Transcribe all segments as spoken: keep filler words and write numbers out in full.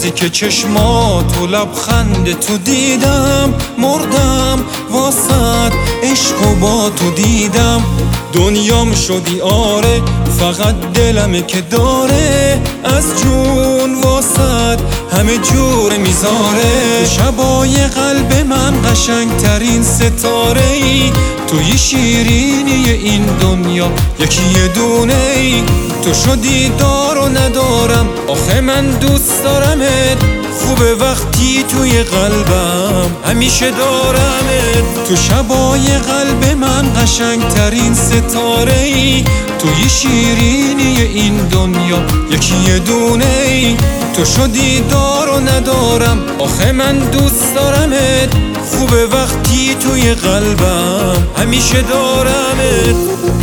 روزی که چشمات و لبخند تو دیدم، مردم واسد عشق و با تو دیدم. دنیام شدی آره، فقط دلمه که داره از جون واسد همه جور میذاره. شبای قلب من قشنگ ترین ستاره ای، توی شیرینی این دنیا یکی یه دونه ای. تو شدی دار و ندارم، آخه من دوست دارمت. خوبه وقتی توی قلبم همیشه دارمت. تو شبای قلب من قشنگ ترین ستاره ای، توی شیرینی این دنیا یکی یه دونه ای. تو شدی دار و ندارم، آخه من دوست دارمت. خوبه وقتی توی قلبم همیشه دارمت.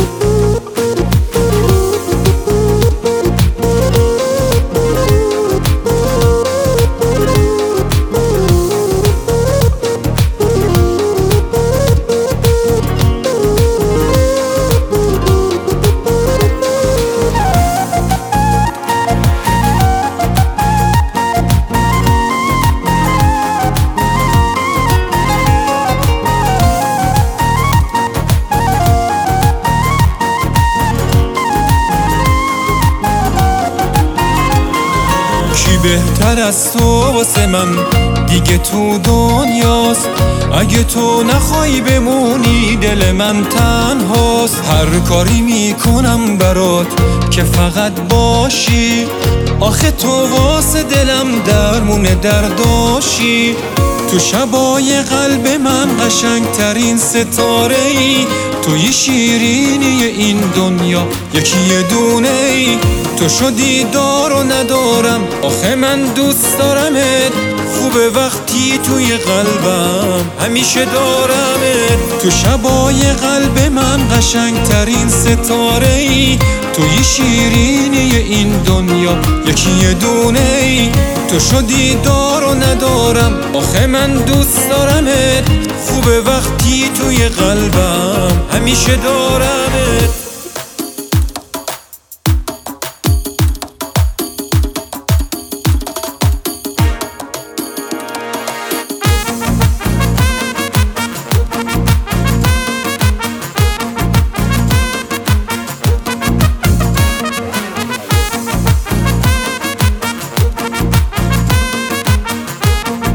کی بهتر از تو واسه من دیگه تو دنیاست؟ اگه تو نخوای بمونی دل من تنهاست. هر کاری میکنم برات که فقط باشی، آخه تو واسه دلم درمون درداشی. تو شبای قلب من قشنگ ترین ستاره ای، توی شیرینی این دنیا یکی یه دونه ای. تو شدی دار و ندارم، آخه من دوست دارمت. خوبه وقتی توی قلبم همیشه دارمت. تو شبای قلب من قشنگ ترین ستاره ای، توی شیرینی این دنیا یکی یه دونه ای. تو شدی دار و ندارم، آخه من دوست دارمت. خوبه وقتی توی قلبم همیشه دارمت.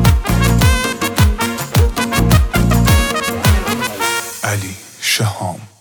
علی شهام.